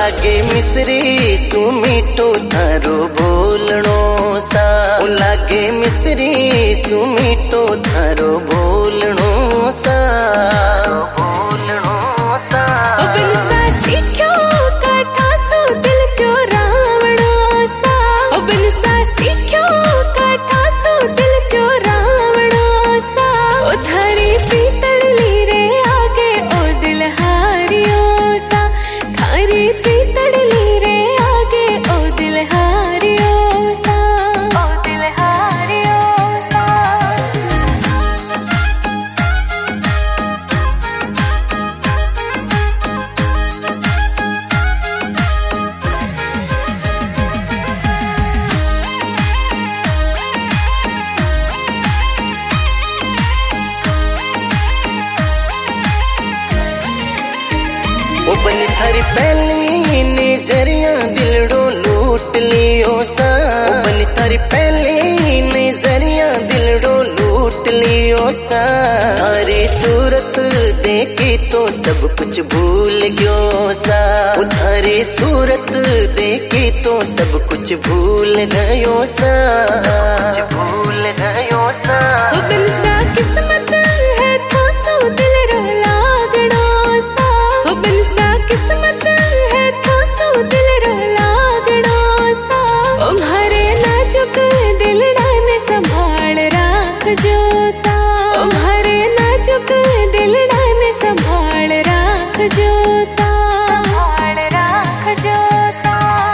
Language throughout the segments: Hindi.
लागे मिसरी सु मीठो थारो बोलणो सा, लागे मिसरी सु मीठो थारो बोलणो सा, बोलणो सा। बनी थारी पहली नजरिया दिलड़ो लूट लियो सा, बनी थारी पहली नजरिया दिलड़ो लूट लियो सा। थारी सूरत देखी तो सब कुछ भूल गयो सा, थारी सूरत देखी तो सब कुछ भूल गयो सा, भूल गयो सा। किस्मत है तो सो दिल रो लागणो सा, किस्मत है तो सो दिल रो लागणो सा। ओ म्हारे नाजुक दिलड़ा ने संभाल राखजो सा, ओ म्हारे नाजुक दिलड़ा ने संभाल राखजो सा, संभाल राखजो सा।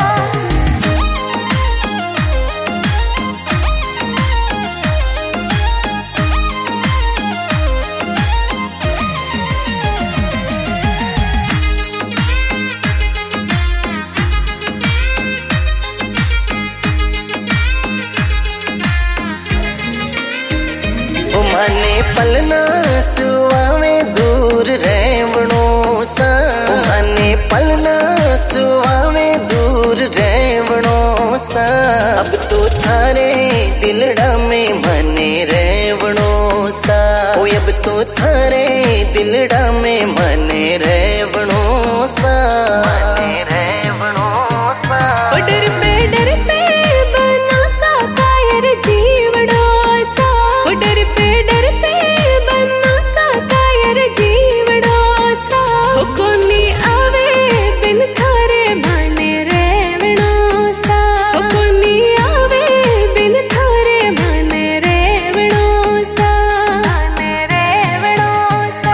माने पलना सुवावे दूर रहवणो सा, माने पलना सुवावे दूर रहवणो सा। अब तो थारे दिलड़ा में मने रहवणो सा, ओ अब तो थारे दिलड़ा में मने रहवणो सा, मने रहवणो सा। डर पे बना सा कायर जीवड़ो सा, डर पे बना सा कायर जीवड़ो सा। कोनी आवे बिन थारे माने रहवणो सा, कोनी आवे बिन थारे माने रहवणो सा, माने रहवणो सा।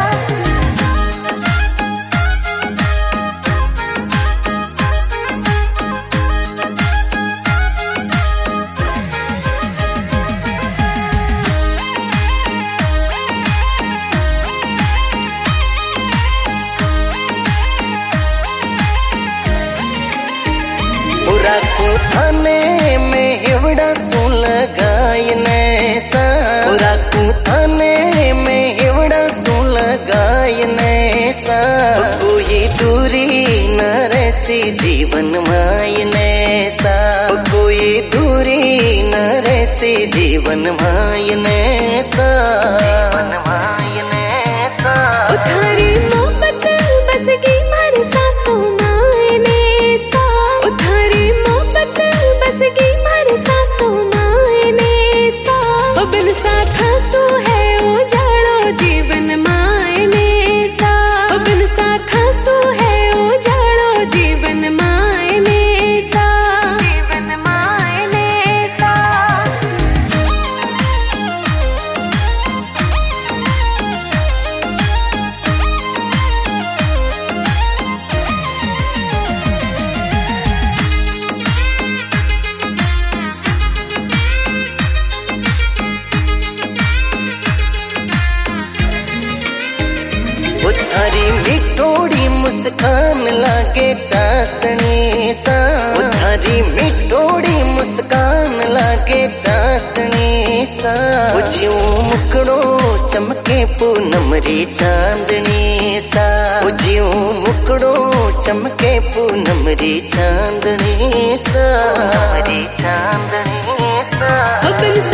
राखू थाने में हिवड़ा सू लगायने सा, राखू थाने में हिवड़ा सू लगायने सा। कोई दूरी न रहसी जीवन मायने सा, कोई दूरी न रहसी जीवन मायने सा, जीवन मायने सा। थारी मोहब्बत बस गई मारी सासों मायने सा, थारी मोहब्बत बस गई मारी सासों मायने सा। बिन साथा सो है उजाड़ो जीवन मायने सा, बिन साथा सो है उजाड़ो जीवन मायने सा, जीवन मायने सा। थारी मिठोड़ी मुस्कान लागे चासनी सा, थारी मिठोड़ी मुस्कान लागे चासनी सा। ज्यों मुकड़ो चमके पूनमरी चांदनी सा, ज्यों मुकड़ो चमके पूनमरी चांदनी सा, पूनमरी चांदनी सा।